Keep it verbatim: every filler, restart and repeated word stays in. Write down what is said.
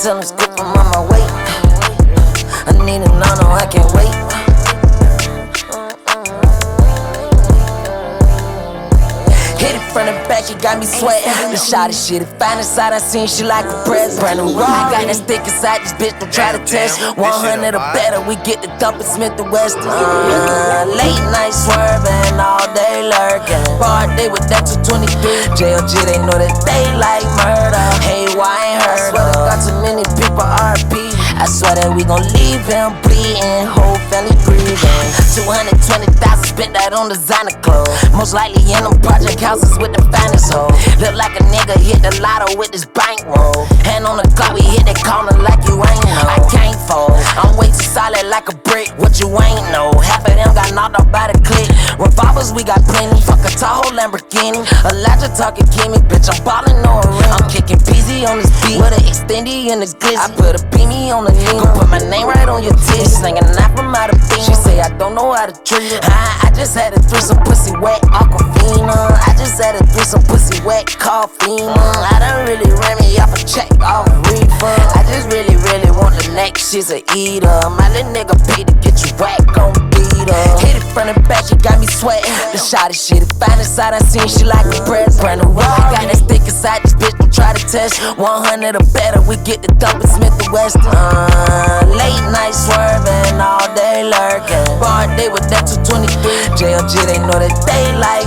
tell him scoop him on my way. I need a no, no, I can't wait. Hit it from the back, she got me sweating. The shot of shit, the finest side I seen, she like a present. Brand new rock, I got that stick inside this bitch, don't try to test. one hundred or better, we get the dump at Smith and Weston. Uh, late night swerving, all day lurking. Bar day with that two twenty-three. J L G, they know that they like murder. Hey, why ain't heard? I swear to God, too many people R P. I swear that we gon' leave him bleeding, whole family breathing. two hundred twenty thousand spent that on designer clothes. Most likely in them project houses with the finest hoe. Look like a nigga hit the lotto with this bankroll. Hand on the clock, we hit that corner like you ain't know. I can't fold, I'm way too solid like a brick. What you ain't know, half of them got knocked off by the click. Revolvers, we got plenty, fuck a Tahoe Lamborghini. Elijah talking Kimmy, bitch, I'm ballin' no arena. I'm kicking P Z on this beat with an extendy and a glizzy. I put a beanie on the knee, put my name right on your titties. Slinging a knife from out of bean. She say I don't know how to treat it. I, I just had to throw some pussy wet Aquafina. I just had to throw some pussy wet coffee. I done really ran me off a check off refund. I just really, really want the next. She's a eater. My little nigga paid to get you whack on beat up. Hit it from the back, she got me sweating. The shot of shit, the finest side I seen, she like a present. Brand new rock, I got that stick inside this bitch, don't try to test. one hundred or better, we get the dump at Smith and Weston. Uh, late night swerving, all day lurking. Bar day with that two twenty-three. J L G, they know that they like